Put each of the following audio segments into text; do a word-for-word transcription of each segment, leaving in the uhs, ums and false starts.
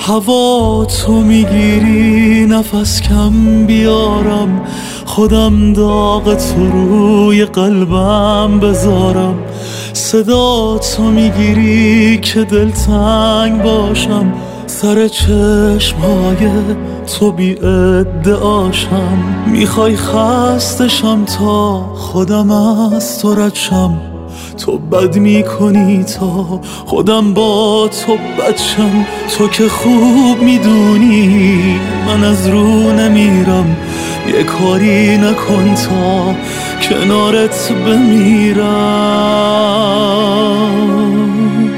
هوا تو میگیری نفس کم بیارم، خودم داغ تو روی قلبم بذارم. صدا تو میگیری که دلتنگ باشم، سر چشمهای تو بی ادعاشم. میخوای خستشم تا خودم از تو رد شم، تو بد میکنی تا خودم با تو بد شم. تو که خوب میدونی من از رو نمیرم، یه کاری نکن تا کنارت بمیرم.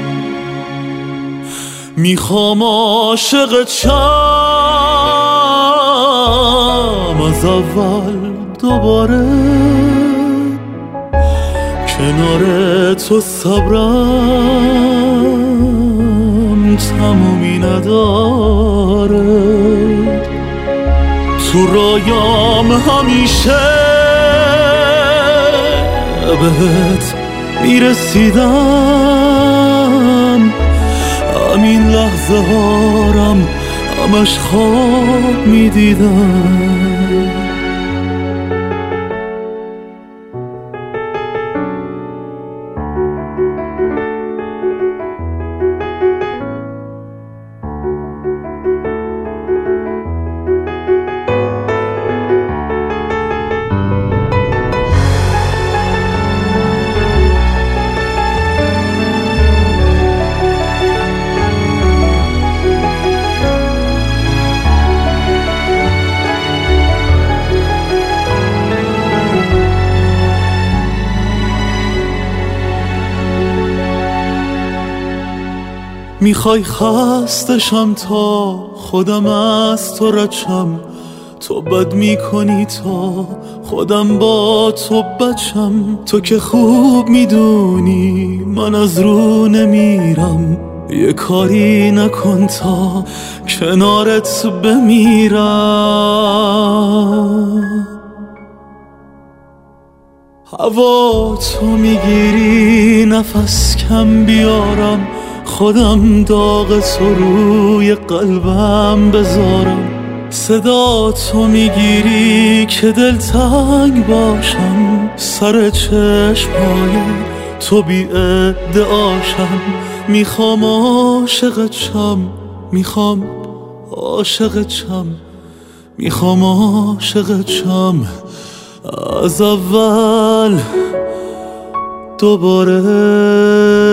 میخوام عاشقت شم از اول دوباره، کنار تو صبرم تمومی نداره. تو رایام همیشه بهت میرسیدم، همین لحظه هارم همش خواب میدیدم. میخوای خستشم تا خودم از تو رد شم، تو بد میکنی تا خودم با تو بد شم. تو که خوب میدونی من از رو نمیرم، یه کاری نکن تا کنارت بمیرم. هوا تو میگیری نفس کم بیارم، خودم داغ تو روی قلبم بذارم. صدا تو میگیری که دلتنگ باشم، سر چشمای تو بی ادعاشم. میخوام عاشقت شم، میخوام عاشقت شم، میخوام عاشقت شم از اول دوباره.